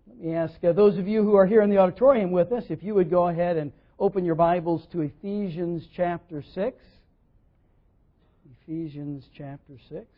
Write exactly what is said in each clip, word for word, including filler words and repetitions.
Let me ask uh, those of you who are here in the auditorium with us, if you would go ahead and open your Bibles to Ephesians chapter six. Ephesians chapter six.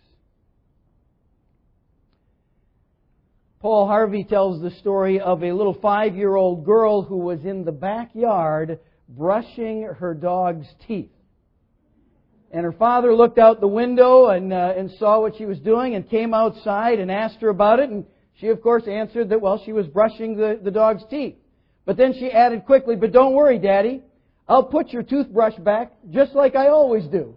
Paul Harvey tells the story of a little five-year-old girl who was in the backyard brushing her dog's teeth. And her father looked out the window and, uh, and saw what she was doing and came outside and asked her about it. And she, of course, answered that, well, she was brushing the, the dog's teeth. But then she added quickly, "But don't worry, Daddy. I'll put your toothbrush back just like I always do."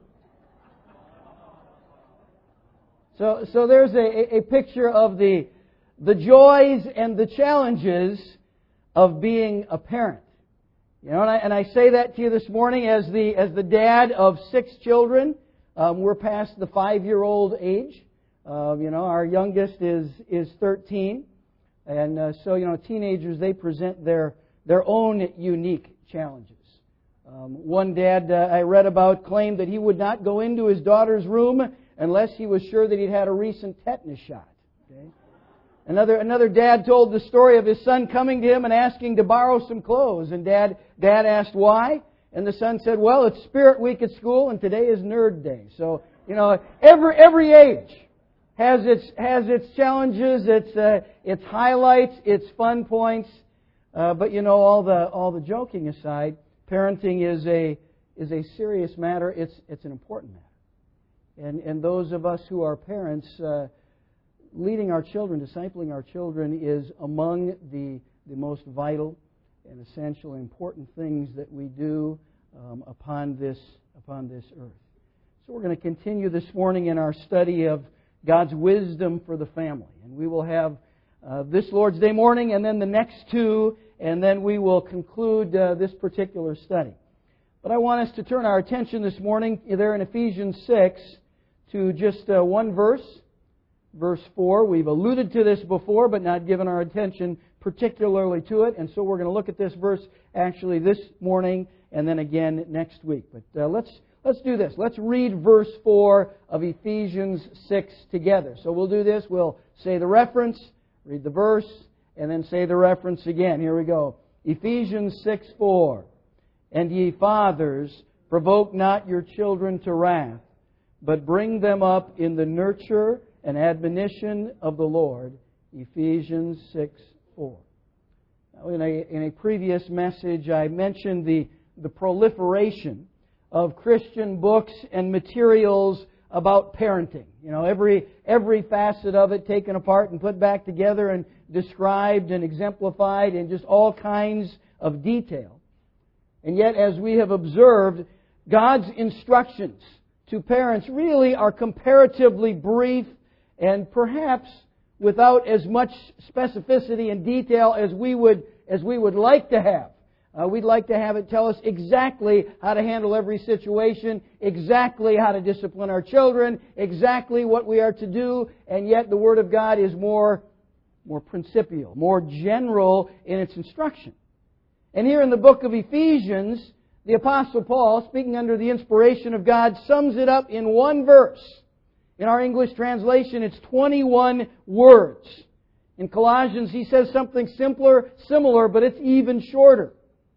So, so there's a, a picture of the, the joys and the challenges of being a parent. You know, and I, and I say that to you this morning as the as the dad of six children. Um, we're past the five-year-old age. Uh, you know, our youngest is is thirteen, and uh, so you know, teenagers, they present their their own unique challenges. Um, one dad uh, I read about claimed that he would not go into his daughter's room unless he was sure that he'd had a recent tetanus shot. Okay? Another another dad told the story of his son coming to him and asking to borrow some clothes, and dad dad asked why, and the son said, "Well, it's Spirit Week at school, and today is Nerd Day." So you know, every every age has its has its challenges, its uh, its highlights, its fun points. Uh, but you know, all the all the joking aside, parenting is a is a serious matter. It's it's an important matter, and and those of us who are parents, uh, leading our children, discipling our children, is among the the most vital and essential, important things that we do um, upon this upon this earth. So we're going to continue this morning in our study of God's wisdom for the family. And we will have uh, this Lord's Day morning and then the next two, and then we will conclude uh, this particular study. But I want us to turn our attention this morning there in Ephesians six to just uh, one verse, verse four. We've alluded to this before, but not given our attention particularly to it. And so we're going to look at this verse actually this morning and then again next week. But uh, let's Let's do this. Let's read verse four of Ephesians six together. So we'll do this. We'll say the reference, read the verse, and then say the reference again. Here we go. Ephesians six four. "And ye fathers, provoke not your children to wrath, but bring them up in the nurture and admonition of the Lord." Ephesians six four. Now, in a, in a previous message, I mentioned the, the proliferation of Christian books and materials about parenting. You know, every every facet of it taken apart and put back together and described and exemplified in just all kinds of detail. And yet, as we have observed, God's instructions to parents really are comparatively brief and perhaps without as much specificity and detail as we would as we would like to have. Uh, we'd like to have it tell us exactly how to handle every situation, exactly how to discipline our children, exactly what we are to do, and yet the Word of God is more, more principial, more general in its instruction. And here in the book of Ephesians, the Apostle Paul, speaking under the inspiration of God, sums it up in one verse. In our English translation, it's twenty-one words. In Colossians, he says something simpler, similar, but it's even shorter.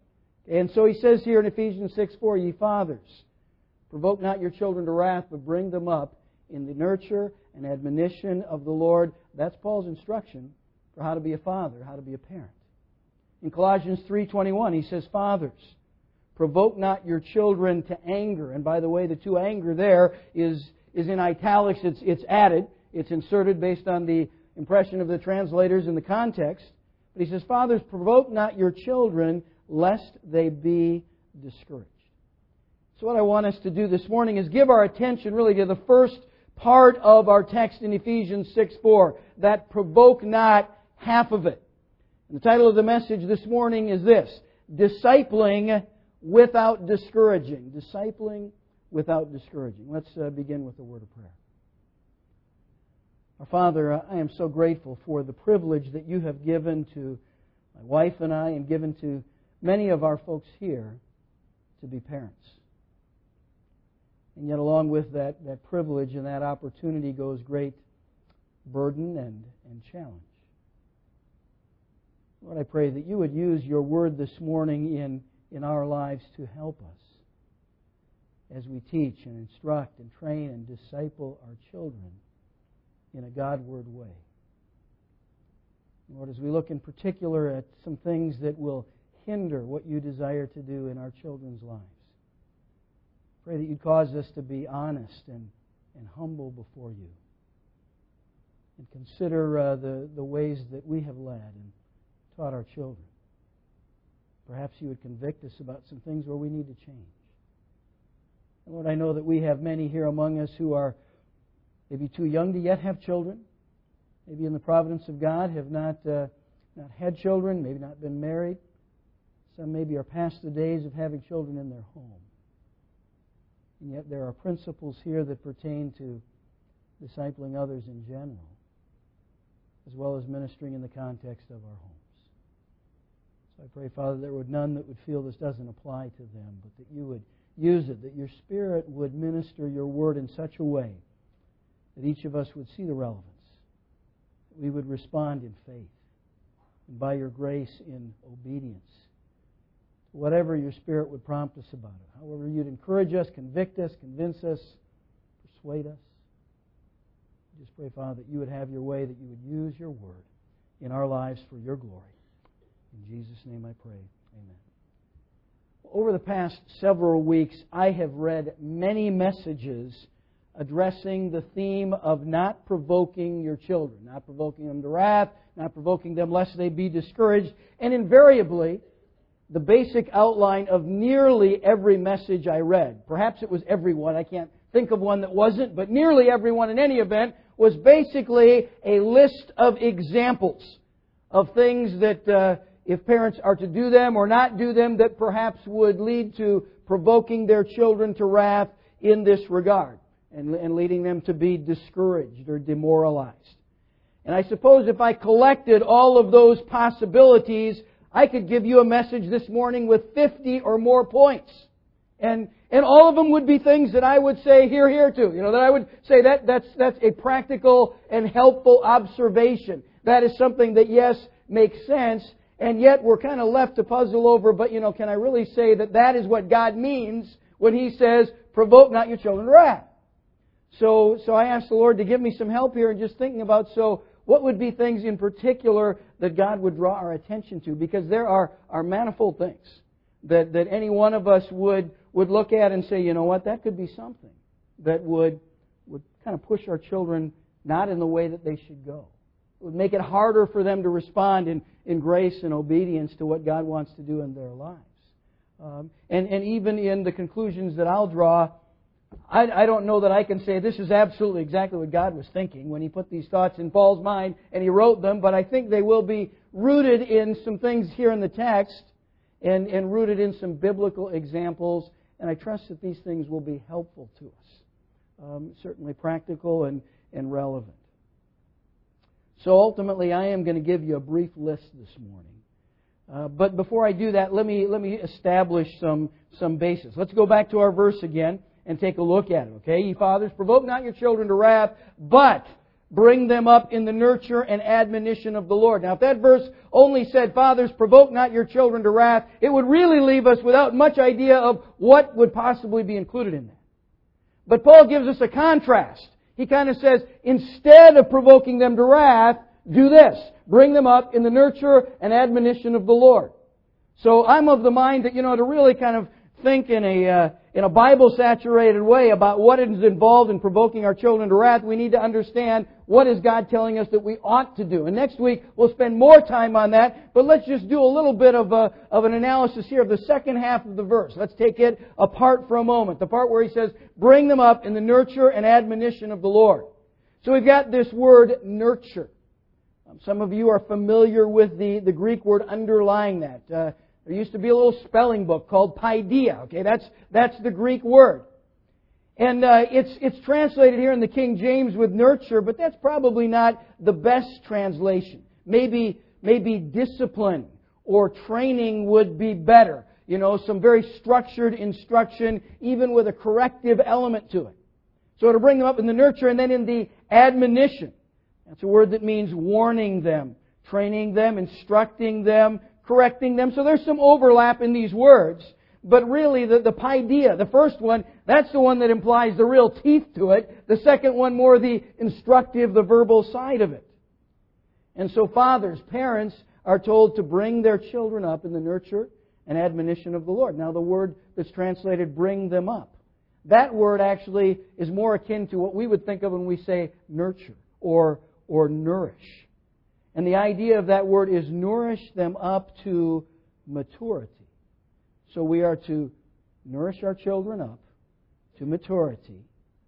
And so he says here in Ephesians six four, "Ye fathers, provoke not your children to wrath, but bring them up in the nurture and admonition of the Lord." That's Paul's instruction for how to be a father, how to be a parent. In Colossians three twenty-one, he says, "Fathers, provoke not your children to anger." And by the way, the to anger there is, is in italics. It's, it's added. It's inserted based on the impression of the translators in the context. But he says, "Fathers, provoke not your children lest they be discouraged." So what I want us to do this morning is give our attention really to the first part of our text in Ephesians six four, that provoke not half of it. And the title of the message this morning is this: Discipling without discouraging. Discipling without discouraging. Let's uh, begin with a word of prayer. Our Father, I am so grateful for the privilege that you have given to my wife and I, and given to many of our folks here, to be parents. And yet along with that, that privilege and that opportunity goes great burden and, and challenge. Lord, I pray that you would use your word this morning in, in our lives to help us as we teach and instruct and train and disciple our children in a God-word way. Lord, as we look in particular at some things that will hinder what you desire to do in our children's lives, pray that you'd cause us to be honest and, and humble before you, and consider uh, the, the ways that we have led and taught our children. Perhaps you would convict us about some things where we need to change. And Lord, I know that we have many here among us who are maybe too young to yet have children, maybe in the providence of God have not, uh, not had children, maybe not been married. Some maybe are past the days of having children in their home. And yet there are principles here that pertain to discipling others in general, as well as ministering in the context of our homes. So I pray, Father, there would none that would feel this doesn't apply to them, but that you would use it, that your Spirit would minister your word in such a way that each of us would see the relevance, that we would respond in faith, and by your grace in obedience, whatever your Spirit would prompt us about it. However you'd encourage us, convict us, convince us, persuade us. Just pray, Father, that you would have your way, that you would use your word in our lives for your glory. In Jesus' name I pray. Amen. Over the past several weeks, I have read many messages addressing the theme of not provoking your children, not provoking them to wrath, not provoking them lest they be discouraged. And invariably, the basic outline of nearly every message I read, perhaps it was every one, I can't think of one that wasn't, but nearly every one in any event, was basically a list of examples of things that uh, if parents are to do them or not do them, that perhaps would lead to provoking their children to wrath in this regard, and, and leading them to be discouraged or demoralized. And I suppose if I collected all of those possibilities, I could give you a message this morning with fifty or more points. And and all of them would be things that I would say, here, here too. You know, that I would say that that's that's a practical and helpful observation. That is something that, yes, makes sense, and yet we're kind of left to puzzle over, but, you know, can I really say that that is what God means when He says, provoke not your children to wrath? So, so I asked the Lord to give me some help here in just thinking about, so what would be things in particular that God would draw our attention to? Because there are, are manifold things that, that any one of us would, would look at and say, you know what, that could be something that would, would kind of push our children not in the way that they should go. It would make it harder for them to respond in, in grace and obedience to what God wants to do in their lives. Um, and, and even in the conclusions that I'll draw, I, I don't know that I can say this is absolutely exactly what God was thinking when He put these thoughts in Paul's mind and he wrote them, but I think they will be rooted in some things here in the text and, and rooted in some biblical examples, and I trust that these things will be helpful to us. Um, certainly practical and, and relevant. So ultimately, I am going to give you a brief list this morning. Uh, but before I do that, let me let me establish some some basis. Let's go back to our verse again and take a look at it. Okay, ye fathers, provoke not your children to wrath, but bring them up in the nurture and admonition of the Lord. Now, if that verse only said, fathers, provoke not your children to wrath, it would really leave us without much idea of what would possibly be included in that. But Paul gives us a contrast. He kind of says, instead of provoking them to wrath, do this. Bring them up in the nurture and admonition of the Lord. So I'm of the mind that, you know, to really kind of think in a uh, in a Bible-saturated way about what is involved in provoking our children to wrath, we need to understand what is God telling us that we ought to do. And next week we'll spend more time on that, but let's just do a little bit of a, of an analysis here of the second half of the verse. Let's take it apart for a moment. The part where he says, bring them up in the nurture and admonition of the Lord. So we've got this word nurture. Um, some of you are familiar with the, the Greek word underlying that. Uh, There used to be a little spelling book called Paideia. Okay, that's that's the Greek word, and uh, it's it's translated here in the King James with nurture, but that's probably not the best translation. Maybe maybe discipline or training would be better. You know, some very structured instruction, even with a corrective element to it. So to bring them up in the nurture and then in the admonition. That's a word that means warning them, training them, instructing them, correcting them. So there's some overlap in these words. But really, the, the paideia, the first one, that's the one that implies the real teeth to it. The second one, more the instructive, the verbal side of it. And so fathers, parents, are told to bring their children up in the nurture and admonition of the Lord. Now, the word that's translated, bring them up, that word actually is more akin to what we would think of when we say nurture or, or nourish. And the idea of that word is nourish them up to maturity. So we are to nourish our children up to maturity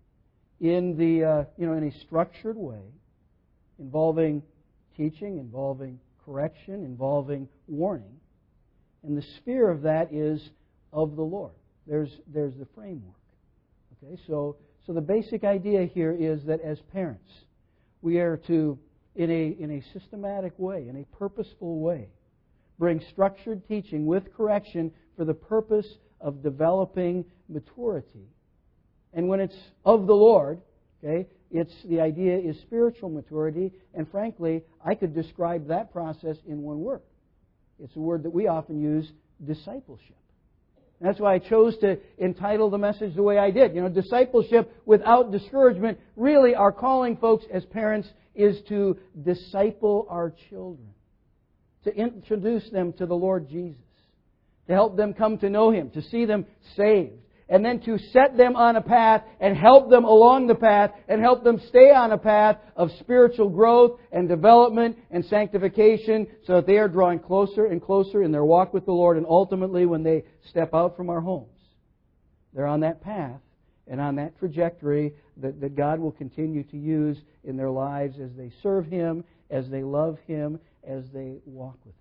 in the uh, you know in a structured way, involving teaching, involving correction, involving warning. And the sphere of that is of the Lord. There's there's the framework. Okay, so so the basic idea here is that as parents, we are to, in a in a systematic way, in a purposeful way, bring structured teaching with correction for the purpose of developing maturity. And when it's of the Lord, okay, it's the idea is spiritual maturity, and frankly, I could describe that process in one word. It's a word that we often use, discipleship. And that's why I chose to entitle the message the way I did. You know, discipleship without discouragement. Really, our calling, folks, as parents, is to disciple our children, to introduce them to the Lord Jesus, to help them come to know Him, to see them saved, and then to set them on a path and help them along the path and help them stay on a path of spiritual growth and development and sanctification so that they are drawing closer and closer in their walk with the Lord, and ultimately when they step out from our homes, they're on that path and on that trajectory that, that God will continue to use in their lives as they serve Him, as they love Him, as they walk with Him.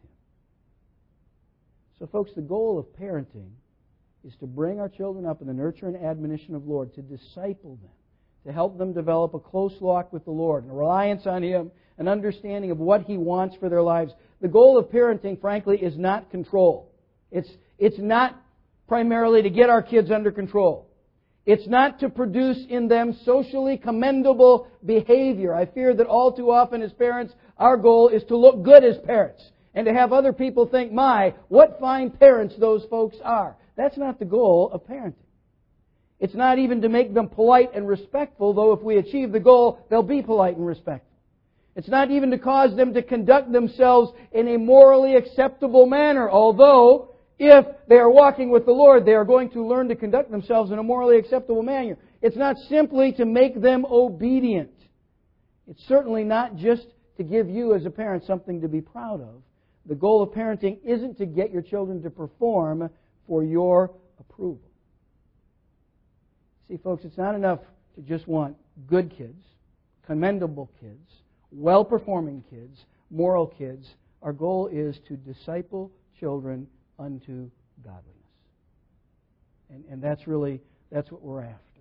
So folks, the goal of parenting is to bring our children up in the nurture and admonition of the Lord, to disciple them, to help them develop a close walk with the Lord, and a reliance on Him, an understanding of what He wants for their lives. The goal of parenting, frankly, is not control. It's, it's not primarily to get our kids under control. It's not to produce in them socially commendable behavior. I fear that all too often as parents, our goal is to look good as parents and to have other people think, my, what fine parents those folks are. That's not the goal of parenting. It's not even to make them polite and respectful, though if we achieve the goal, they'll be polite and respectful. It's not even to cause them to conduct themselves in a morally acceptable manner, although if they are walking with the Lord, they are going to learn to conduct themselves in a morally acceptable manner. It's not simply to make them obedient. It's certainly not just to give you as a parent something to be proud of. The goal of parenting isn't to get your children to perform for your approval. See, folks, it's not enough to just want good kids, commendable kids, well-performing kids, moral kids. Our goal is to disciple children unto godliness. And, and that's really, that's what we're after.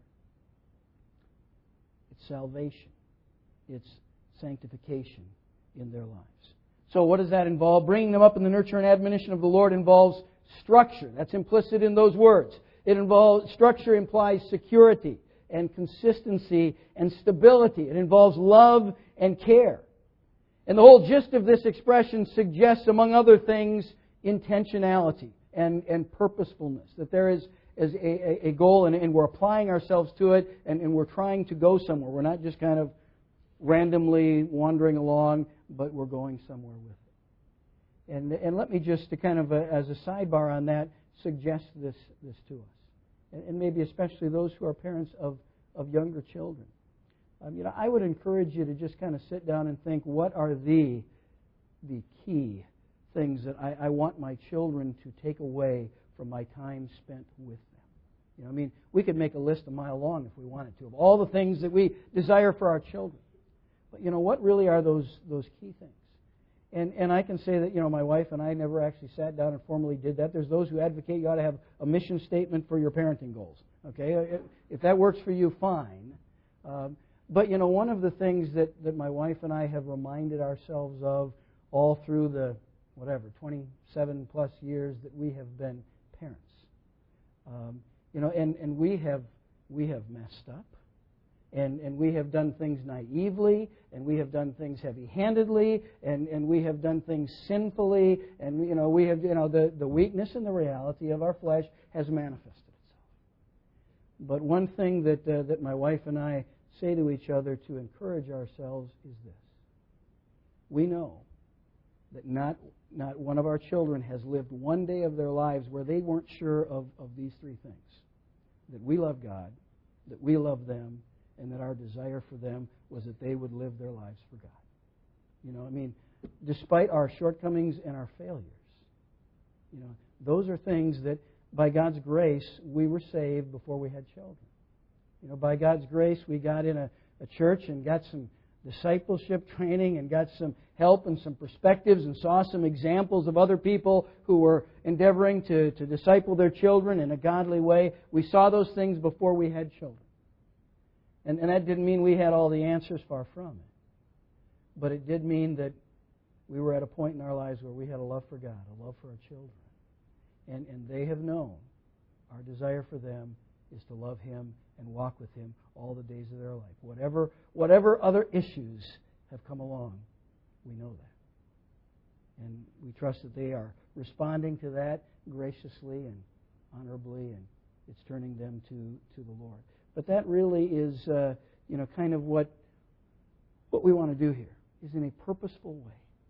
It's salvation. It's sanctification in their lives. So what does that involve? Bringing them up in the nurture and admonition of the Lord involves structure. That's implicit in those words. It involves, structure implies security and consistency and stability. It involves love and care. And the whole gist of this expression suggests, among other things, intentionality and, and purposefulness. That there is, is a, a goal and, and we're applying ourselves to it and, and we're trying to go somewhere. We're not just kind of randomly wandering along, but we're going somewhere with it. And, and let me just, to kind of, a, as a sidebar on that, suggest this, this to us. And, and maybe especially those who are parents of, of younger children. Um, you know, I would encourage you to just kind of sit down and think, what are the, the key things that I, I want my children to take away from my time spent with them? You know, I mean, we could make a list a mile long if we wanted to of all the things that we desire for our children. But, you know, what really are those those key things? And and I can say that, you know, my wife and I never actually sat down and formally did that. There's those who advocate you ought to have a mission statement for your parenting goals. Okay? If that works for you, fine. Um, but, you know, one of the things that, that my wife and I have reminded ourselves of all through the, whatever, twenty-seven plus years that we have been parents. Um, you know, and, and we have we have messed up. and, and we have done things naively, and we have done things heavy-handedly, and, and we have done things sinfully, and you know we have you know the, the weakness and the reality of our flesh has manifested itself. But one thing that uh, that my wife and I say to each other to encourage ourselves is this: we know that not not one of our children has lived one day of their lives where they weren't sure of, of these three things. That we love God, that we love them, and that our desire for them was that they would live their lives for God. You know, I mean, despite our shortcomings and our failures, you know, those are things that, by God's grace, we were saved before we had children. You know, by God's grace, we got in a, a church and got some discipleship training and got some help and some perspectives and saw some examples of other people who were endeavoring to, to disciple their children in a godly way. We saw those things before we had children. And, and that didn't mean we had all the answers, far from it. But it did mean that we were at a point in our lives where we had a love for God, a love for our children. And, and they have known our desire for them is to love Him and walk with Him all the days of their life. Whatever, whatever other issues have come along, we know that. And we trust that they are responding to that graciously and honorably, and it's turning them to, to the Lord. But that really is, uh, you know, kind of what what we want to do here, is in a purposeful way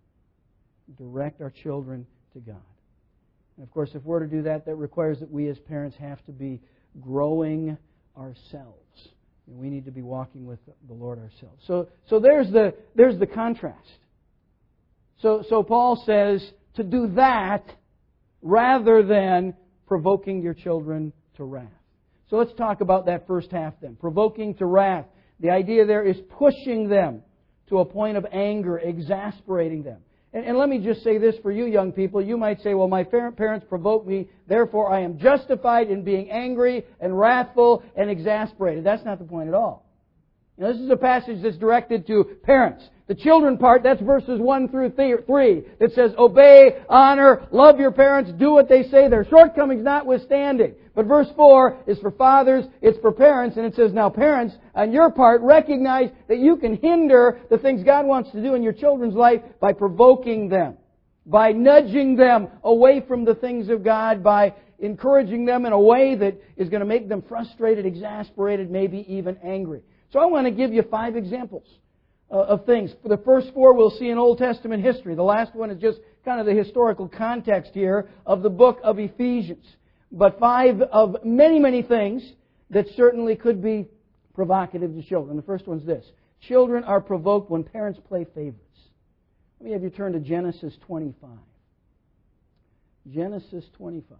direct our children to God. And of course, if we're to do that, that requires that we as parents have to be growing ourselves. And we need to be walking with the Lord ourselves. So, so there's the there's the contrast. So, so Paul says to do that rather than provoking your children to wrath. So let's talk about that first half then. Provoking to wrath. The idea there is pushing them to a point of anger, exasperating them. And, and let me just say this for you young people. You might say, well, my parents provoked me, therefore I am justified in being angry and wrathful and exasperated. That's not the point at all. You know, this is a passage that's directed to parents. The children part, that's verses one through three. It says, obey, honor, love your parents, do what they say, their shortcomings notwithstanding. But verse four is for fathers, it's for parents, and it says, now parents, on your part, recognize that you can hinder the things God wants to do in your children's life by provoking them, by nudging them away from the things of God, by encouraging them in a way that is going to make them frustrated, exasperated, maybe even angry. So I want to give you five examples uh, of things. For the first four we'll see in Old Testament history. The last one is just kind of the historical context here of the book of Ephesians. But five of many, many things that certainly could be provocative to children. The first one's this. Children are provoked when parents play favorites. Let me have you turn to Genesis twenty-five. Genesis twenty-five.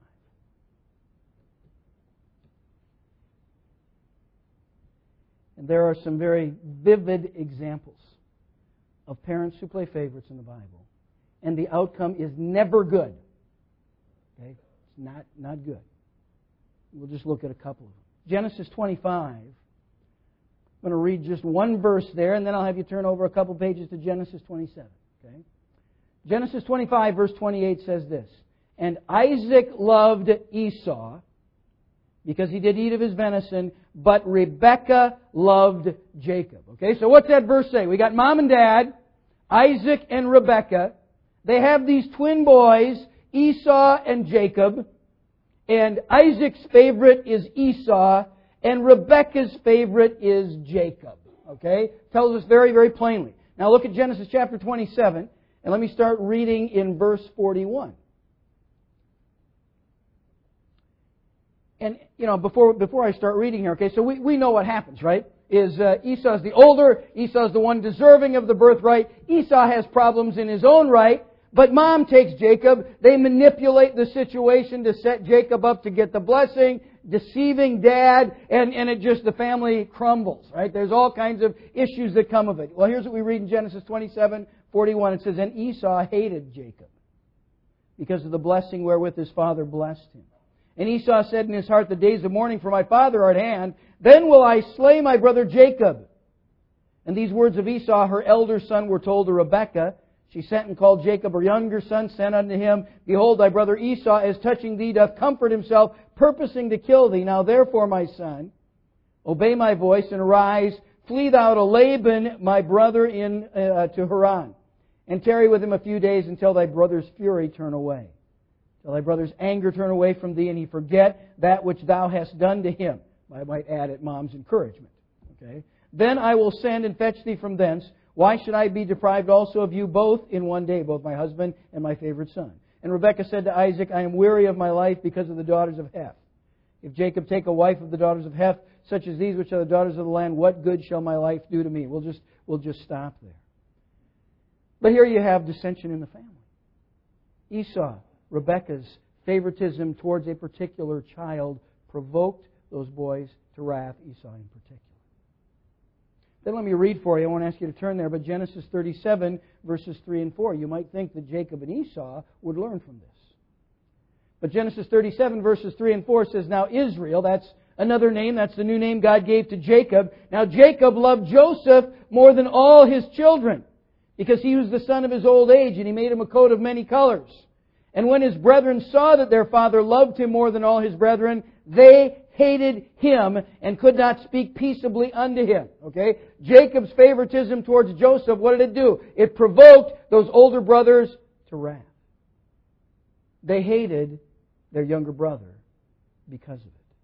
And there are some very vivid examples of parents who play favorites in the Bible. And the outcome is never good. Okay? It's not, not good. We'll just look at a couple of them. Genesis twenty-five. I'm going to read just one verse there, and then I'll have you turn over a couple pages to Genesis twenty-seven. Okay? Genesis twenty-five, verse twenty-eight says this. And Isaac loved Esau, because he did eat of his venison, but Rebekah loved Jacob. Okay, so what's that verse say? We got mom and dad, Isaac and Rebekah. They have these twin boys, Esau and Jacob. And Isaac's favorite is Esau, and Rebekah's favorite is Jacob. Okay, tells us very, very plainly. Now look at Genesis chapter twenty-seven, and let me start reading in verse forty-one. And, you know, before before I start reading here, okay, so we, we know what happens, right? Is uh, Esau's the older, Esau's the one deserving of the birthright. Esau has problems in his own right, but mom takes Jacob. They manipulate the situation to set Jacob up to get the blessing, deceiving dad, and, and it just, the family crumbles, right? There's all kinds of issues that come of it. Well, here's what we read in Genesis twenty-seven forty-one. It says, and Esau hated Jacob because of the blessing wherewith his father blessed him. And Esau said in his heart, the days of mourning for my father are at hand. Then will I slay my brother Jacob. And these words of Esau, her elder son, were told to Rebekah. She sent and called Jacob, her younger son, sent unto him, behold, thy brother Esau, as touching thee, doth comfort himself, purposing to kill thee. Now therefore, my son, obey my voice, and arise, Flee thou to Laban, my brother, in uh, to Haran, and tarry with him a few days until thy brother's fury turn away. Till thy brother's anger turn away from thee, and he forget that which thou hast done to him. I might add it, Mom's encouragement. Okay. Then I will send and fetch thee from thence. Why should I be deprived also of you both in one day, both my husband and my favorite son? And Rebekah said to Isaac, I am weary of my life because of the daughters of Heth. If Jacob take a wife of the daughters of Heth, such as these which are the daughters of the land, what good shall my life do to me? We'll just, we'll just stop there. But here you have dissension in the family. Esau, Rebekah's favoritism towards a particular child provoked those boys to wrath, Esau in particular. Then let me read for you. I won't ask you to turn there, but Genesis thirty-seven, verses three and four. You might think that Jacob and Esau would learn from this. But Genesis thirty-seven, verses three and four says, Now Israel, that's another name, that's the new name God gave to Jacob. Now Jacob loved Joseph more than all his children, because he was the son of his old age, and he made him a coat of many colors. And when his brethren saw that their father loved him more than all his brethren, they hated him and could not speak peaceably unto him. Okay? Jacob's favoritism towards Joseph, what did it do? It provoked those older brothers to wrath. They hated their younger brother because of it.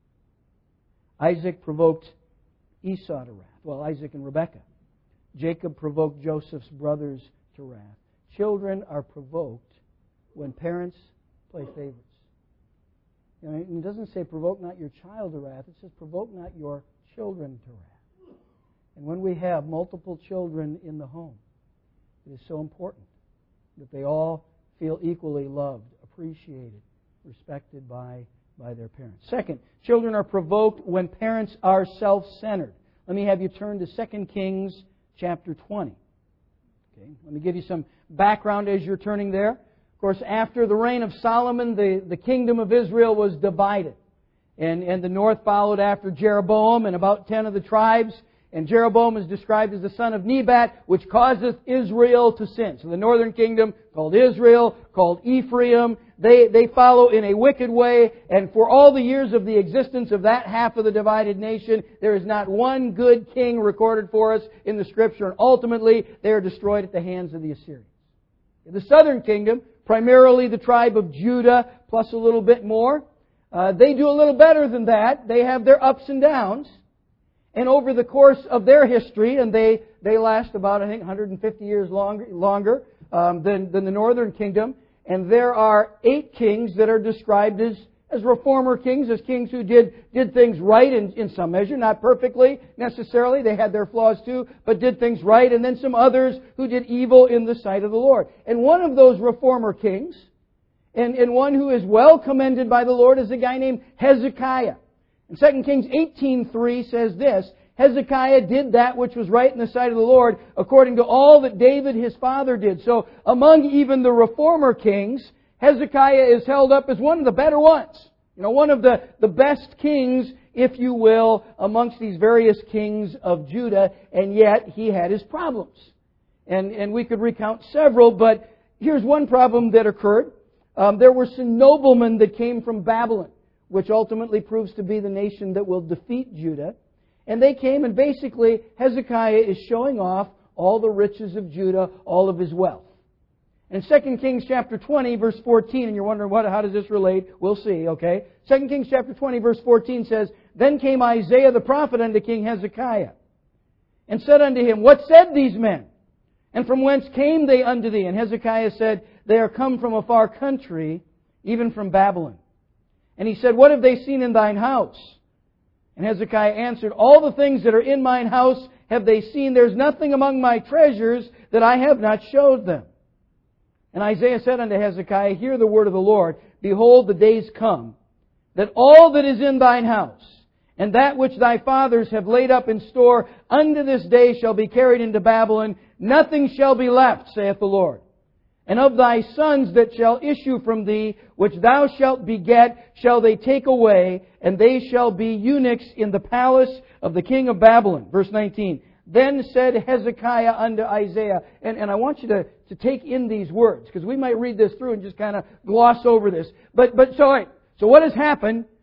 Isaac provoked Esau to wrath. Well, Isaac and Rebekah. Jacob provoked Joseph's brothers to wrath. Children are provoked when parents play favorites. You know, it doesn't say provoke not your child to wrath. It says provoke not your children to wrath. And when we have multiple children in the home, it is so important that they all feel equally loved, appreciated, respected by, by their parents. Second, children are provoked when parents are self-centered. Let me have you turn to Second Kings chapter twenty. Okay, let me give you some background as you're turning there. Of course, after the reign of Solomon, the, the kingdom of Israel was divided. And, and the north followed after Jeroboam and about ten of the tribes. And Jeroboam is described as the son of Nebat, which causeth Israel to sin. So the northern kingdom, called Israel, called Ephraim, they, they follow in a wicked way. And for all the years of the existence of that half of the divided nation, there is not one good king recorded for us in the Scripture. And ultimately, they are destroyed at the hands of the Assyrians. In the southern kingdom, primarily the tribe of Judah, plus a little bit more, uh, they do a little better than that. They have their ups and downs. And over the course of their history, and they, they last about, I think, one hundred fifty years longer, longer um, than, than the northern kingdom. And there are eight kings that are described as, as reformer kings, as kings who did, did things right in, in some measure, not perfectly necessarily. They had their flaws too, but did things right. And then some others who did evil in the sight of the Lord. And one of those reformer kings, and, and one who is well commended by the Lord, is a guy named Hezekiah. And Second Kings eighteen three says this, Hezekiah did that which was right in the sight of the Lord, according to all that David his father did. So among even the reformer kings, Hezekiah is held up as one of the better ones. You know, one of the, the best kings, if you will, amongst these various kings of Judah, and yet he had his problems. And, and we could recount several, but here's one problem that occurred. Um, there were some noblemen that came from Babylon, which ultimately proves to be the nation that will defeat Judah. And they came, and basically Hezekiah is showing off all the riches of Judah, all of his wealth. In Second Kings chapter twenty, verse fourteen, and you're wondering, what, how does this relate? We'll see, okay? Second Kings chapter twenty, verse fourteen says, Then came Isaiah the prophet unto King Hezekiah, and said unto him, What said these men? And from whence came they unto thee? And Hezekiah said, They are come from a far country, even from Babylon. And he said, What have they seen in thine house? And Hezekiah answered, All the things that are in mine house have they seen. There's nothing among my treasures that I have not showed them. And Isaiah said unto Hezekiah, Hear the word of the Lord. Behold, the days come, that all that is in thine house, and that which thy fathers have laid up in store unto this day shall be carried into Babylon. Nothing shall be left, saith the Lord. And of thy sons that shall issue from thee, which thou shalt beget, shall they take away, and they shall be eunuchs in the palace of the king of Babylon. Verse nineteen. Then said Hezekiah unto Isaiah, and, and I want you to, to take in these words, because we might read this through and just kind of gloss over this. But, but so, right, so what has happened?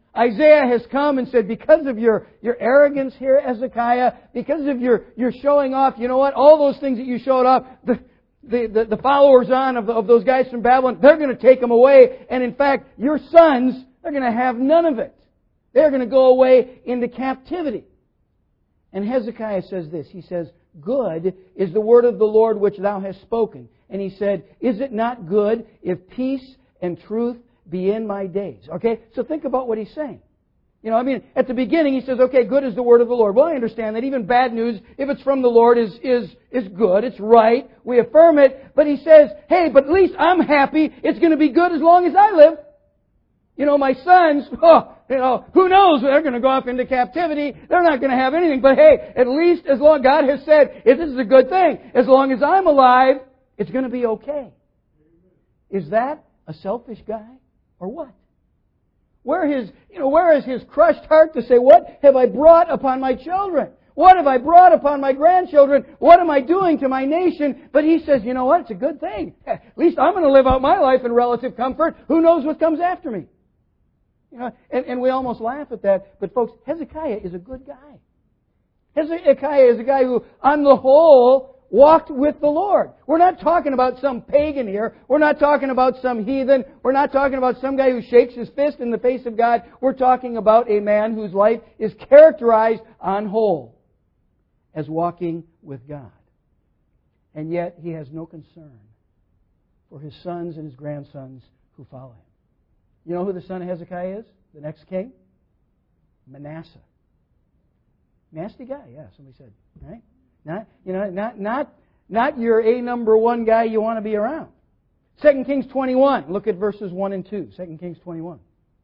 Isaiah has come and said, because of your, your arrogance here, Hezekiah, because of your, your showing off, you know what? All those things that you showed off, the, the, the, the followers on of, the, of those guys from Babylon, they're going to take them away. And in fact, your sons, they're going to have none of it. They're going to go away into captivity. And Hezekiah says this. He says, good is the word of the Lord which thou hast spoken. And he said, is it not good if peace and truth be in my days? Okay, so think about what he's saying. You know, I mean, at the beginning he says, okay, good is the word of the Lord. Well, I understand that even bad news, if it's from the Lord, is, is, is good. It's right. We affirm it. But he says, hey, but at least I'm happy. It's going to be good as long as I live. You know, my sons, oh, you know, who knows? They're going to go off into captivity. They're not going to have anything. But hey, at least as long, God has said, if this is a good thing, as long as I'm alive, it's going to be okay. Is that a selfish guy or what? Where his, you know, where is his crushed heart to say, what have I brought upon my children? What have I brought upon my grandchildren? What am I doing to my nation? But he says, you know what? It's a good thing. At least I'm going to live out my life in relative comfort. Who knows what comes after me? You know, and, and we almost laugh at that. But folks, Hezekiah is a good guy. Hezekiah is a guy who, on the whole, walked with the Lord. We're not talking about some pagan here. We're not talking about some heathen. We're not talking about some guy who shakes his fist in the face of God. We're talking about a man whose life is characterized on whole as walking with God. And yet he has no concern for his sons and his grandsons who follow him. You know who the son of Hezekiah is? The next king? Manasseh. Nasty guy, yeah, somebody said. Right? Not, you know, not, not, not your A number one guy you want to be around. Second Kings twenty-one. Look at verses one and two. Second Kings twenty-one.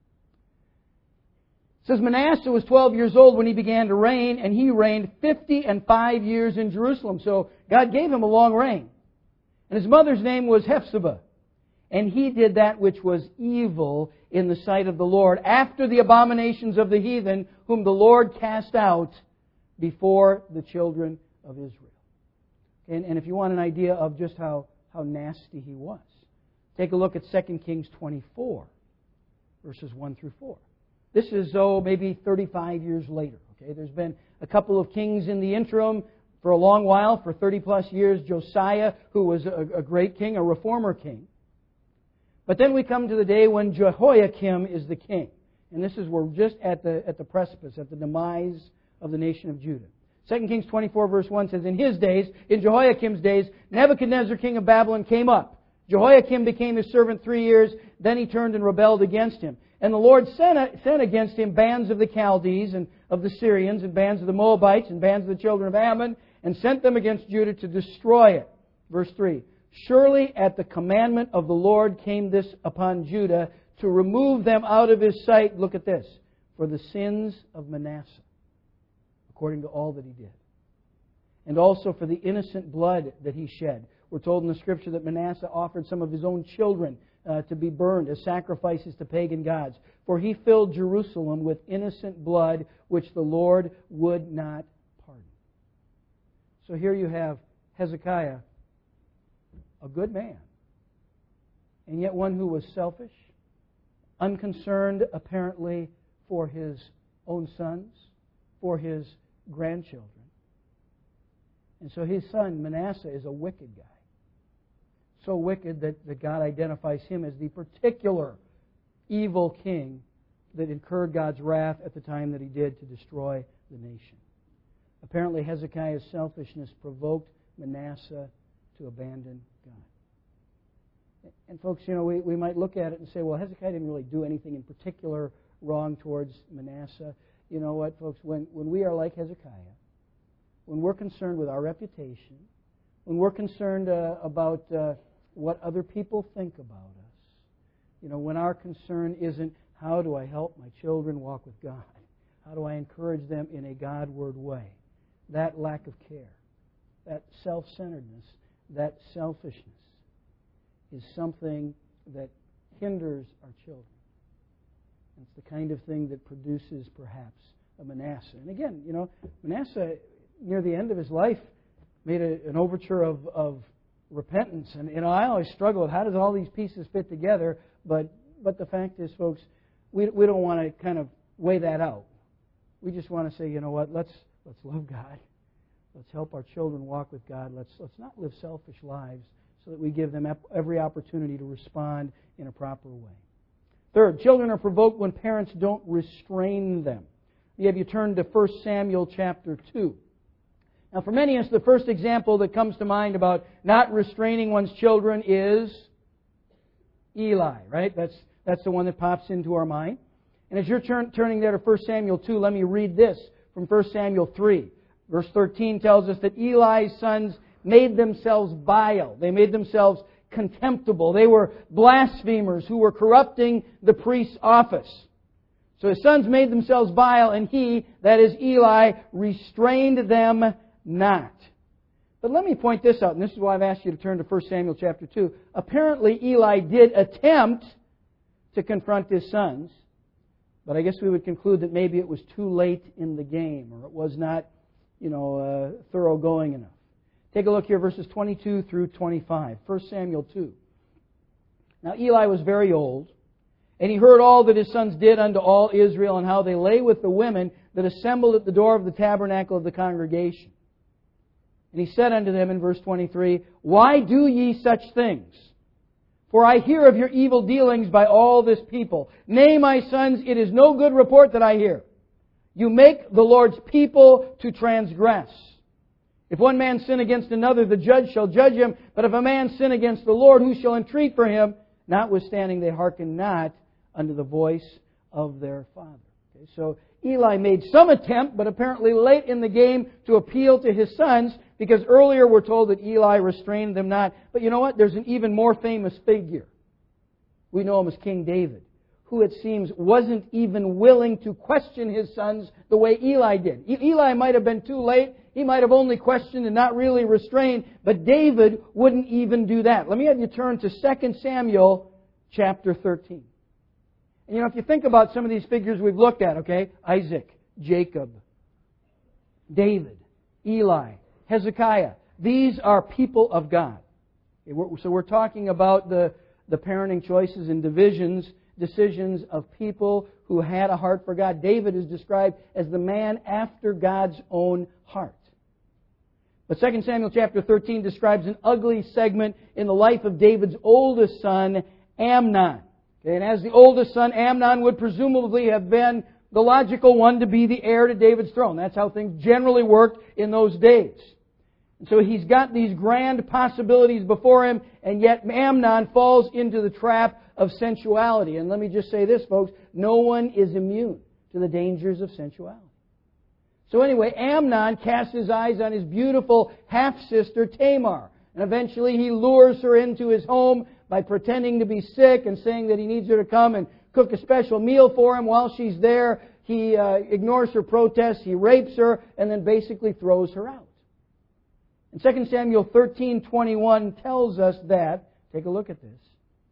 It says, Manasseh was twelve years old when he began to reign, and he reigned fifty and five years in Jerusalem. So God gave him a long reign. And his mother's name was Hephzibah. And he did that which was evil in the sight of the Lord, after the abominations of the heathen, whom the Lord cast out before the children of Israel. And, and if you want an idea of just how, how nasty he was, take a look at Second Kings twenty-four, verses one through four. This is, oh, maybe thirty-five years later. Okay, there's been a couple of kings in the interim for a long while, for thirty plus years. Josiah, who was a, a great king, a reformer king. But then we come to the day when Jehoiakim is the king. And this is, we're just at the, at the precipice, at the demise of the nation of Judah. Second Kings twenty-four verse one says, in his days, in Jehoiakim's days, Nebuchadnezzar king of Babylon came up. Jehoiakim became his servant three years. Then he turned and rebelled against him. And the Lord sent, sent against him bands of the Chaldees and of the Syrians and bands of the Moabites and bands of the children of Ammon, and sent them against Judah to destroy it. Verse three. Surely at the commandment of the Lord came this upon Judah, to remove them out of his sight, look at this, for the sins of Manasseh, according to all that he did. And also for the innocent blood that he shed. We're told in the Scripture that Manasseh offered some of his own children uh, to be burned as sacrifices to pagan gods. For he filled Jerusalem with innocent blood, which the Lord would not pardon. So here you have Hezekiah, a good man, and yet one who was selfish, unconcerned apparently for his own sons, for his grandchildren. And so his son Manasseh is a wicked guy. So wicked that, that God identifies him as the particular evil king that incurred God's wrath at the time that he did to destroy the nation. Apparently Hezekiah's selfishness provoked Manasseh to abandon God. And folks, you know, we, we might look at it and say, well, Hezekiah didn't really do anything in particular wrong towards Manasseh. You know what, folks, when, when we are like Hezekiah, when we're concerned with our reputation, when we're concerned uh, about uh, what other people think about us, you know, when our concern isn't how do I help my children walk with God, how do I encourage them in a Godward way, that lack of care, that self-centeredness, that selfishness is something that hinders our children. It's the kind of thing that produces perhaps a Manasseh. And again, you know, Manasseh, near the end of his life, made a, an overture of, of repentance. And you know, I always struggle with how does all these pieces fit together. But but the fact is, folks, we we don't want to kind of weigh that out. We just want to say, you know what, let's let's love God. Let's help our children walk with God. Let's let's not live selfish lives so that we give them every opportunity to respond in a proper way. Third, children are provoked when parents don't restrain them. You have you turn to First Samuel chapter two. Now, for many of us, the first example that comes to mind about not restraining one's children is Eli, right? That's that's the one that pops into our mind. And as you're turn, turning there to First Samuel two, let me read this from First Samuel three. Verse thirteen tells us that Eli's sons made themselves vile. They made themselves contemptible. They were blasphemers who were corrupting the priest's office. So his sons made themselves vile, and he, that is Eli, restrained them not. But let me point this out, and this is why I've asked you to turn to First Samuel chapter two. Apparently Eli did attempt to confront his sons, but I guess we would conclude that maybe it was too late in the game, or it was not, you know, uh, thoroughgoing enough. Take a look here, verses twenty-two through twenty-five. First Samuel two. Now Eli was very old, and he heard all that his sons did unto all Israel, and how they lay with the women that assembled at the door of the tabernacle of the congregation. And he said unto them in verse twenty-three, Why do ye such things? For I hear of your evil dealings by all this people. Nay, my sons, it is no good report that I hear. You make the Lord's people to transgress. If one man sin against another, the judge shall judge him. But if a man sin against the Lord, who shall entreat for him? Notwithstanding, they hearken not unto the voice of their father. Okay, so Eli made some attempt, but apparently late in the game, to appeal to his sons, because earlier we're told that Eli restrained them not. But you know what? There's an even more famous figure. We know him as King David, who it seems wasn't even willing to question his sons the way Eli did. Eli might have been too late. He might have only questioned and not really restrained, but David wouldn't even do that. Let me have you turn to Second Samuel chapter thirteen. And you know, if you think about some of these figures we've looked at, okay, Isaac, Jacob, David, Eli, Hezekiah, these are people of God. So we're talking about the, the parenting choices and divisions, decisions of people who had a heart for God. David is described as the man after God's own heart. But Second Samuel chapter thirteen describes an ugly segment in the life of David's oldest son, Amnon. Okay, and as the oldest son, Amnon would presumably have been the logical one to be the heir to David's throne. That's how things generally worked in those days. And so he's got these grand possibilities before him, and yet Amnon falls into the trap of sensuality. And let me just say this, folks, no one is immune to the dangers of sensuality. So anyway, Amnon casts his eyes on his beautiful half-sister Tamar. And eventually he lures her into his home by pretending to be sick and saying that he needs her to come and cook a special meal for him. While she's there, he uh, ignores her protests, he rapes her, and then basically throws her out. And Second Samuel thirteen twenty-one tells us that, take a look at this,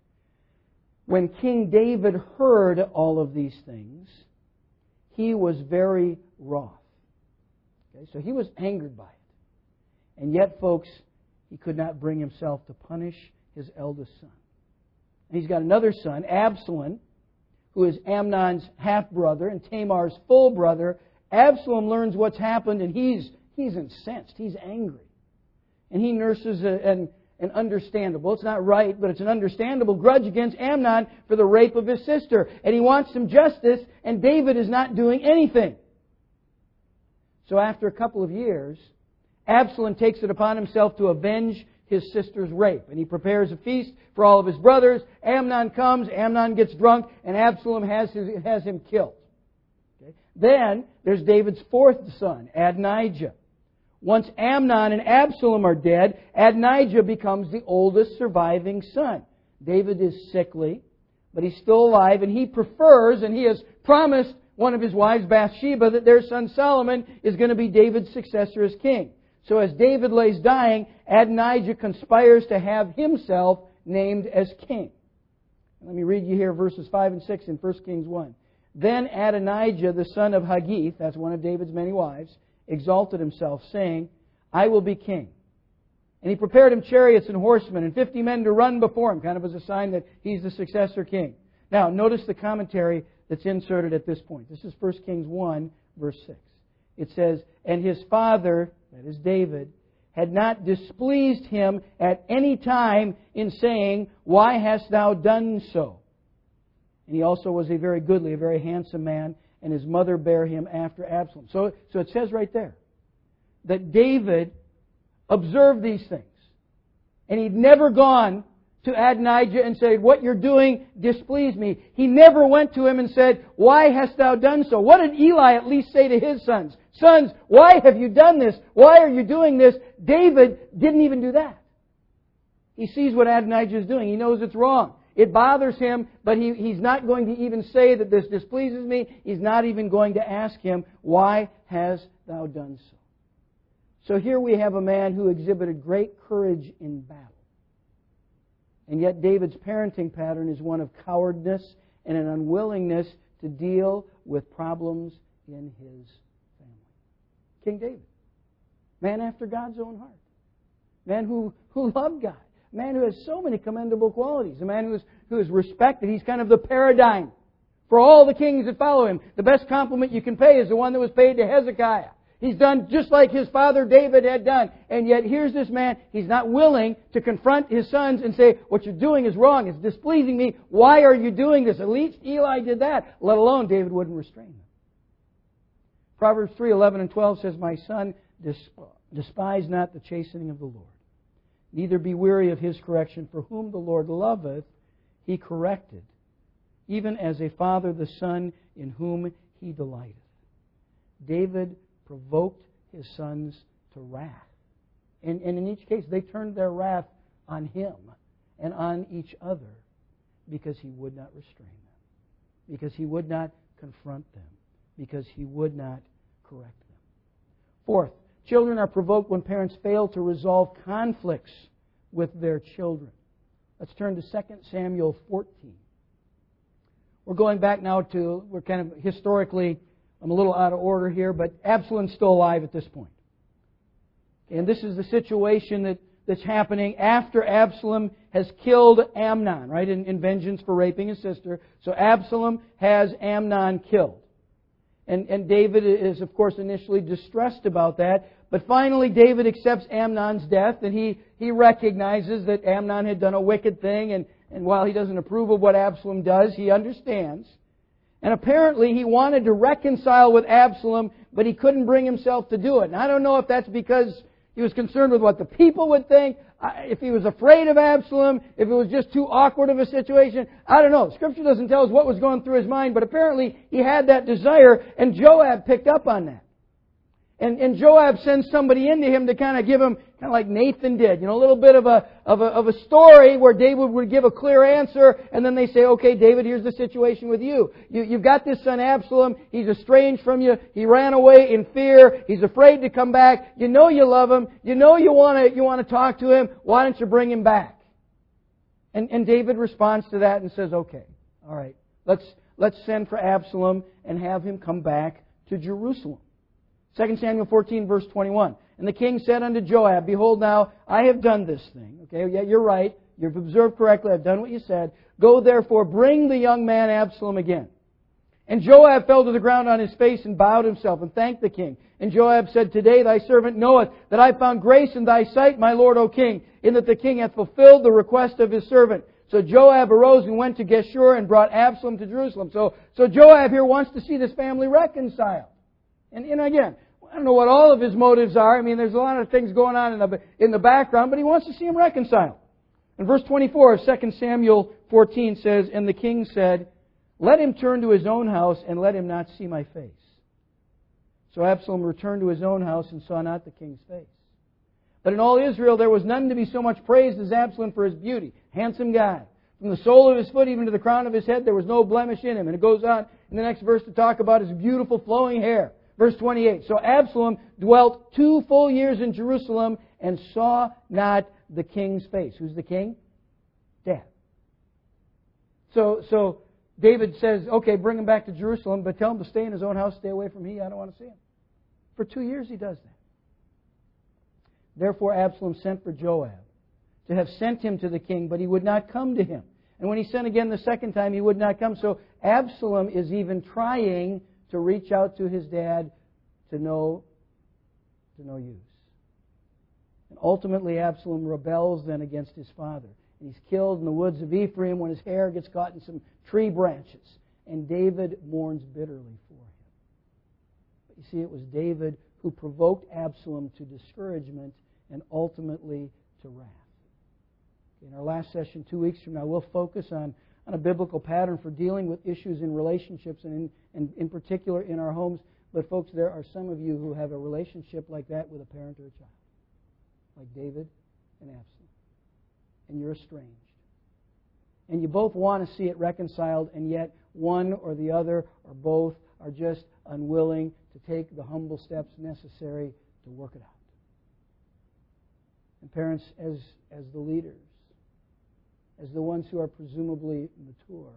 when King David heard all of these things, he was very wroth. Okay, so he was angered by it. And yet, folks, he could not bring himself to punish his eldest son. And he's got another son, Absalom, who is Amnon's half-brother and Tamar's full brother. Absalom learns what's happened, and he's he's incensed. He's angry. And he nurses a, an, an understandable, it's not right, but it's an understandable grudge against Amnon for the rape of his sister. And he wants some justice, and David is not doing anything. So after a couple of years, Absalom takes it upon himself to avenge his sister's rape. And he prepares a feast for all of his brothers. Amnon comes, Amnon gets drunk, and Absalom has, his, has him killed. Okay. Then there's David's fourth son, Adonijah. Once Amnon and Absalom are dead, Adonijah becomes the oldest surviving son. David is sickly, but he's still alive, and he prefers, and he has promised one of his wives, Bathsheba, that their son Solomon is going to be David's successor as king. So as David lays dying, Adonijah conspires to have himself named as king. Let me read you here verses five and six in First Kings one. Then Adonijah, the son of Haggith, that's one of David's many wives, exalted himself, saying, I will be king. And he prepared him chariots and horsemen and fifty men to run before him, kind of as a sign that he's the successor king. Now, notice the commentary that's inserted at this point. This is First Kings one, verse six. It says, "And his father," that is David, "had not displeased him at any time in saying, 'Why hast thou done so?' And he also was a very goodly, a very handsome man, and his mother bare him after Absalom." So, so it says right there that David observed these things. And he'd never gone to Adonijah and said, "What you're doing displeased me." He never went to him and said, "Why hast thou done so?" What did Eli at least say to his sons? "Sons, why have you done this? Why are you doing this?" David didn't even do that. He sees what Adonijah is doing. He knows it's wrong. It bothers him, but he, he's not going to even say that this displeases me. He's not even going to ask him, "Why hast thou done so?" So here we have a man who exhibited great courage in battle. And yet David's parenting pattern is one of cowardice and an unwillingness to deal with problems in his family. King David, man after God's own heart. Man who, who loved God. Man who has so many commendable qualities. A man who is, who is respected. He's kind of the paradigm for all the kings that follow him. The best compliment you can pay is the one that was paid to Hezekiah. He's done just like his father David had done. And yet here's this man, he's not willing to confront his sons and say, "What you're doing is wrong. It's displeasing me. Why are you doing this?" At least Eli did that, let alone David wouldn't restrain them. Proverbs three, eleven and twelve says, "My son, despise not the chastening of the Lord. Neither be weary of His correction, for whom the Lord loveth, He corrected, even as a father the son in whom He delighteth." David provoked his sons to wrath. And, and in each case, they turned their wrath on him and on each other because he would not restrain them, because he would not confront them, because he would not correct them. Fourth, children are provoked when parents fail to resolve conflicts with their children. Let's turn to Second Samuel fourteen. We're going back now to, we're kind of historically, I'm a little out of order here, but Absalom's still alive at this point. And this is the situation that, that's happening after Absalom has killed Amnon, right, in, in vengeance for raping his sister. So Absalom has Amnon killed. And, and David is, of course, initially distressed about that. But finally, David accepts Amnon's death, and he, he recognizes that Amnon had done a wicked thing. And, and while he doesn't approve of what Absalom does, he understands. And apparently he wanted to reconcile with Absalom, but he couldn't bring himself to do it. And I don't know if that's because he was concerned with what the people would think, if he was afraid of Absalom, if it was just too awkward of a situation. I don't know. Scripture doesn't tell us what was going through his mind, but apparently he had that desire, and Joab picked up on that. And, and Joab sends somebody into him to kind of give him, kind of like Nathan did, you know, a little bit of a, of a, of a story where David would give a clear answer, and then they say, "Okay, David, here's the situation with you. you. You've got this son Absalom. He's estranged from you. He ran away in fear. He's afraid to come back. You know you love him. You know you want to, you want to talk to him. Why don't you bring him back?" And, and David responds to that and says, "Okay, all right, let's, let's send for Absalom and have him come back to Jerusalem." Second Samuel fourteen, verse twenty-one. "And the king said unto Joab, Behold now, I have done this thing." Okay, yeah, you're right. You've observed correctly. I've done what you said. "Go therefore, bring the young man Absalom again." And Joab fell to the ground on his face and bowed himself and thanked the king. And Joab said, "Today thy servant knoweth that I found grace in thy sight, my lord, O king, in that the king hath fulfilled the request of his servant." So Joab arose and went to Geshur and brought Absalom to Jerusalem. So, so Joab here wants to see this family reconciled. And, and again, I don't know what all of his motives are. I mean, there's a lot of things going on in the, in the background, but he wants to see him reconciled. And verse twenty-four of Second Samuel fourteen says, "And the king said, Let him turn to his own house, and let him not see my face." So Absalom returned to his own house and saw not the king's face. But in all Israel there was none to be so much praised as Absalom for his beauty. Handsome guy. From the sole of his foot even to the crown of his head there was no blemish in him. And it goes on in the next verse to talk about his beautiful flowing hair. Verse twenty-eight, "So Absalom dwelt two full years in Jerusalem and saw not the king's face." Who's the king? Dad. So, so David says, "Okay, bring him back to Jerusalem, but tell him to stay in his own house, stay away from me. I don't want to see him." For two years he does that. Therefore Absalom sent for Joab to have sent him to the king, but he would not come to him. And when he sent again the second time, he would not come. So Absalom is even trying to reach out to his dad to no, to no use. And ultimately, Absalom rebels then against his father. And he's killed in the woods of Ephraim when his hair gets caught in some tree branches. And David mourns bitterly for him. But you see, it was David who provoked Absalom to discouragement and ultimately to wrath. In our last session, two weeks from now, we'll focus on, on a biblical pattern for dealing with issues in relationships and in, and in particular in our homes. But folks, there are some of you who have a relationship like that with a parent or a child, like David and Absalom. And you're estranged. And you both want to see it reconciled, and yet one or the other or both are just unwilling to take the humble steps necessary to work it out. And parents, as, as the leaders, as the ones who are presumably mature,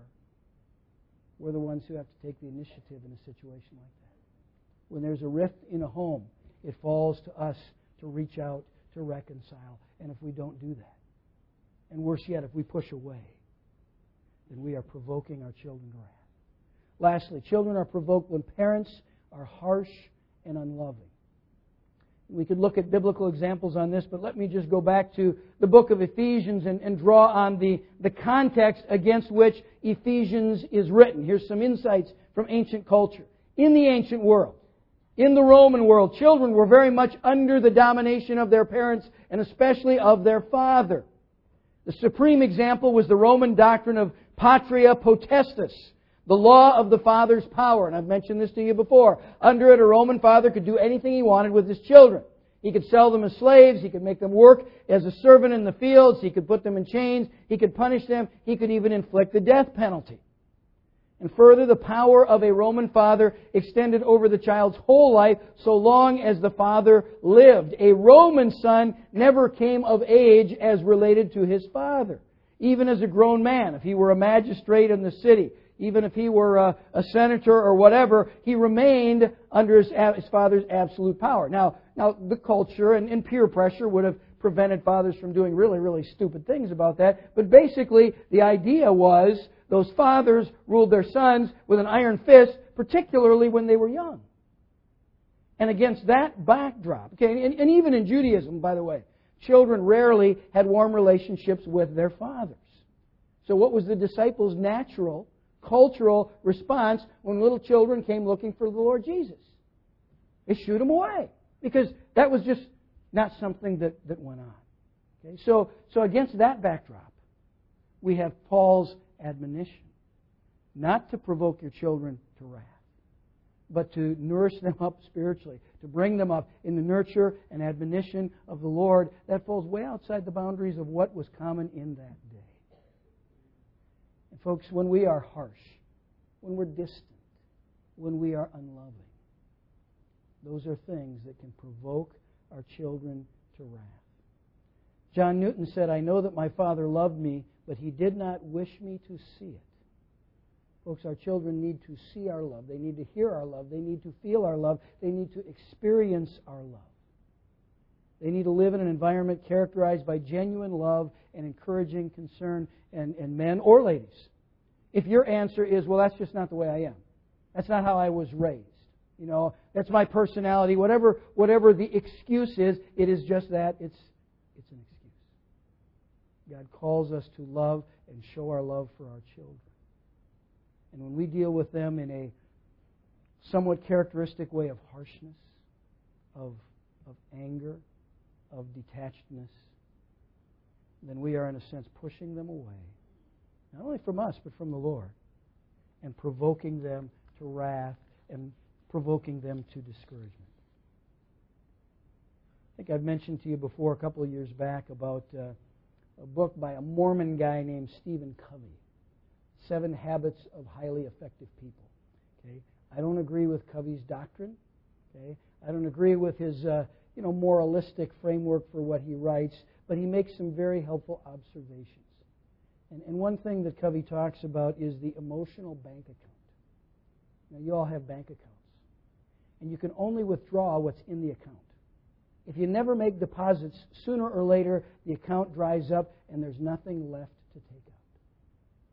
we're the ones who have to take the initiative in a situation like that. When there's a rift in a home, it falls to us to reach out, to reconcile. And if we don't do that, and worse yet, if we push away, then we are provoking our children to wrath. Lastly, children are provoked when parents are harsh and unloving. We could look at biblical examples on this, but let me just go back to the book of Ephesians and, and draw on the, the context against which Ephesians is written. Here's some insights from ancient culture. In the ancient world, in the Roman world, children were very much under the domination of their parents and especially of their father. The supreme example was the Roman doctrine of patria potestas, the law of the father's power. And I've mentioned this to you before. Under it, a Roman father could do anything he wanted with his children. He could sell them as slaves. He could make them work as a servant in the fields. He could put them in chains. He could punish them. He could even inflict the death penalty. And further, the power of a Roman father extended over the child's whole life so long as the father lived. A Roman son never came of age as related to his father. Even as a grown man, if he were a magistrate in the city, even if he were a, a senator or whatever, he remained under his, his father's absolute power. Now, now the culture and, and peer pressure would have prevented fathers from doing really, really stupid things about that. But basically, the idea was those fathers ruled their sons with an iron fist, particularly when they were young. And against that backdrop, okay, and, and even in Judaism, by the way, children rarely had warm relationships with their fathers. So what was the disciples' natural cultural response when little children came looking for the Lord Jesus? They shoot them away, because that was just not something that, that went on. Okay? So, so against that backdrop, we have Paul's admonition not to provoke your children to wrath, but to nourish them up spiritually, to bring them up in the nurture and admonition of the Lord. That falls way outside the boundaries of what was common in that day. And folks, when we are harsh, when we're distant, when we are unloving, those are things that can provoke our children to wrath. John Newton said, "I know that my Father loved me, but He did not wish me to see it." Folks, our children need to see our love. They need to hear our love. They need to feel our love. They need to experience our love. They need to live in an environment characterized by genuine love and encouraging concern, and, and men or ladies. If your answer is, well, that's just not the way I am. That's not how I was raised. You know, that's my personality. Whatever whatever the excuse is, it is just that. It's, it's an excuse. God calls us to love and show our love for our children. And when we deal with them in a somewhat characteristic way of harshness, of, of anger, of detachedness, then we are in a sense pushing them away, not only from us, but from the Lord, and provoking them to wrath and provoking them to discouragement. I think I've mentioned to you before a couple of years back about uh, a book by a Mormon guy named Stephen Covey, Seven Habits of Highly Effective People. Okay, I don't agree with Covey's doctrine. Okay, I don't agree with his uh, you know moralistic framework for what he writes, but he makes some very helpful observations. And, and one thing that Covey talks about is the emotional bank account. Now, you all have bank accounts, and you can only withdraw what's in the account. If you never make deposits, sooner or later the account dries up and there's nothing left to take out.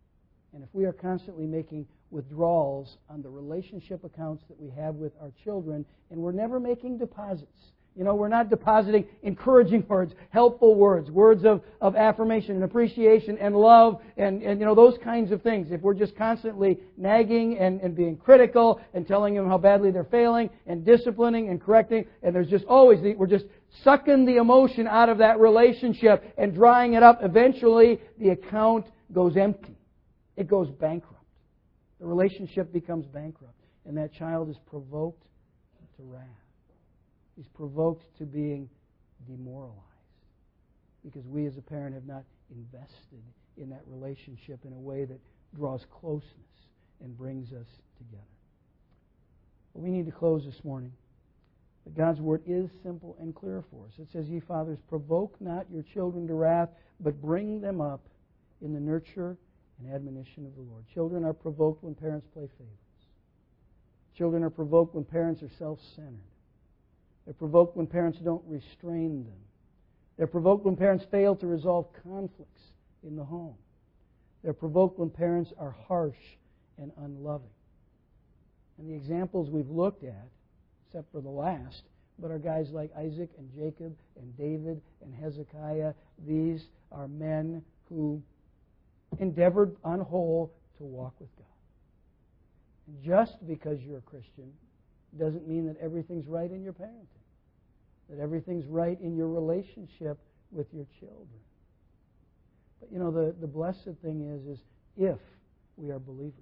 And if we are constantly making withdrawals on the relationship accounts that we have with our children, and we're never making deposits, you know, we're not depositing encouraging words, helpful words, words of, of affirmation and appreciation and love and, and, you know, those kinds of things. If we're just constantly nagging and, and being critical and telling them how badly they're failing and disciplining and correcting, and there's just always, the, we're just sucking the emotion out of that relationship and drying it up, eventually the account goes empty. It goes bankrupt. The relationship becomes bankrupt, and that child is provoked to wrath. He's provoked to being demoralized because we as a parent have not invested in that relationship in a way that draws closeness and brings us together. But we need to close this morning. But God's Word is simple and clear for us. It says, "Ye fathers, provoke not your children to wrath, but bring them up in the nurture and admonition of the Lord." Children are provoked when parents play favorites. Children are provoked when parents are self-centered. They're provoked when parents don't restrain them. They're provoked when parents fail to resolve conflicts in the home. They're provoked when parents are harsh and unloving. And the examples we've looked at, except for the last, but are guys like Isaac and Jacob and David and Hezekiah. These are men who endeavored on whole to walk with God. And just because you're a Christian doesn't mean that everything's right in your parenting, that everything's right in your relationship with your children. But you know, the, the blessed thing is, is if we are believers,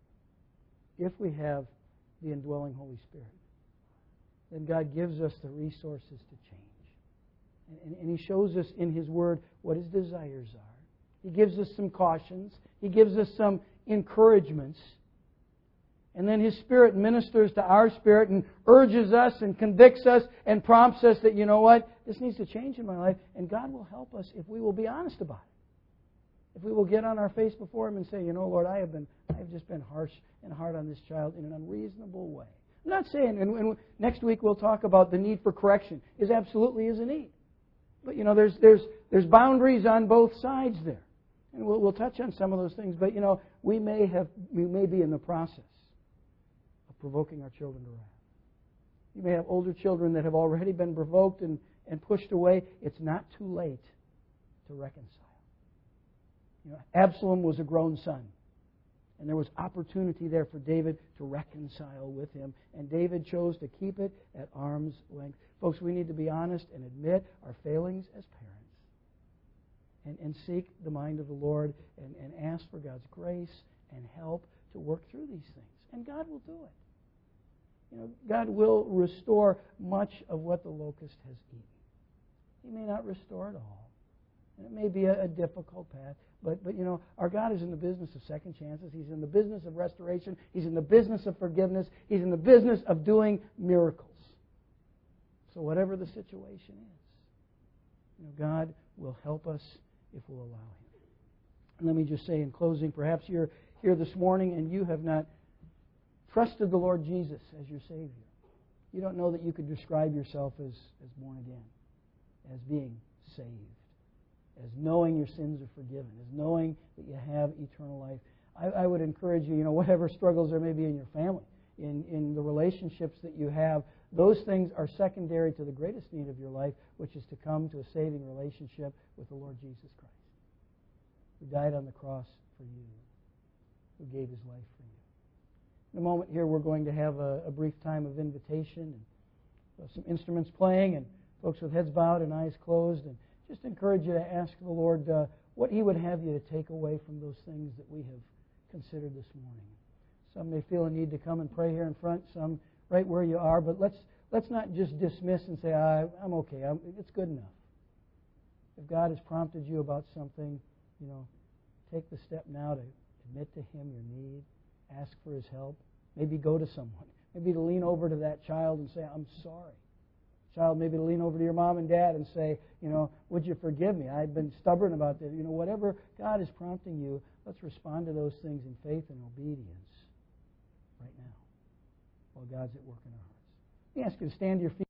if we have the indwelling Holy Spirit, then God gives us the resources to change. And, and, and He shows us in His Word what His desires are. He gives us some cautions. He gives us some encouragements. And then His Spirit ministers to our spirit and urges us and convicts us and prompts us that, you know what, this needs to change in my life. And God will help us if we will be honest about it. If we will get on our face before Him and say, you know, Lord, I have been, I have just been harsh and hard on this child in an unreasonable way. I'm not saying, and, and next week we'll talk about the need for correction. Is absolutely is a need. But, you know, there's, there's, there's boundaries on both sides there. And we'll, we'll touch on some of those things. But, you know, we may have, we may be in the process provoking our children to wrath. You may have older children that have already been provoked and, and pushed away. It's not too late to reconcile. You know, Absalom was a grown son, and there was opportunity there for David to reconcile with him, and David chose to keep it at arm's length. Folks, we need to be honest and admit our failings as parents and, and seek the mind of the Lord and, and ask for God's grace and help to work through these things, and God will do it. You know, God will restore much of what the locust has eaten. He may not restore it all. And it may be a, a difficult path. But, but, you know, our God is in the business of second chances. He's in the business of restoration. He's in the business of forgiveness. He's in the business of doing miracles. So whatever the situation is, you know, God will help us if we'll allow Him. And let me just say in closing, perhaps you're here this morning and you have not trusted the Lord Jesus as your Savior. You don't know that you could describe yourself as, as born again, as being saved, as knowing your sins are forgiven, as knowing that you have eternal life. I, I would encourage you, you know, whatever struggles there may be in your family, in, in the relationships that you have, those things are secondary to the greatest need of your life, which is to come to a saving relationship with the Lord Jesus Christ, who died on the cross for you, who gave His life for you. In a moment here, we're going to have a, a brief time of invitation and some instruments playing and folks with heads bowed and eyes closed. And just encourage you to ask the Lord uh, what He would have you to take away from those things that we have considered this morning. Some may feel a need to come and pray here in front, some right where you are. But let's let's not just dismiss and say, I, I'm okay, I'm, it's good enough. If God has prompted you about something, you know, take the step now to admit to Him your need. Ask for His help. Maybe go to someone. Maybe to lean over to that child and say, I'm sorry. Child, maybe to lean over to your mom and dad and say, you know, would you forgive me? I've been stubborn about this. You know, whatever God is prompting you, let's respond to those things in faith and obedience right now while God's at work in our hearts. Let me ask you to stand to your feet.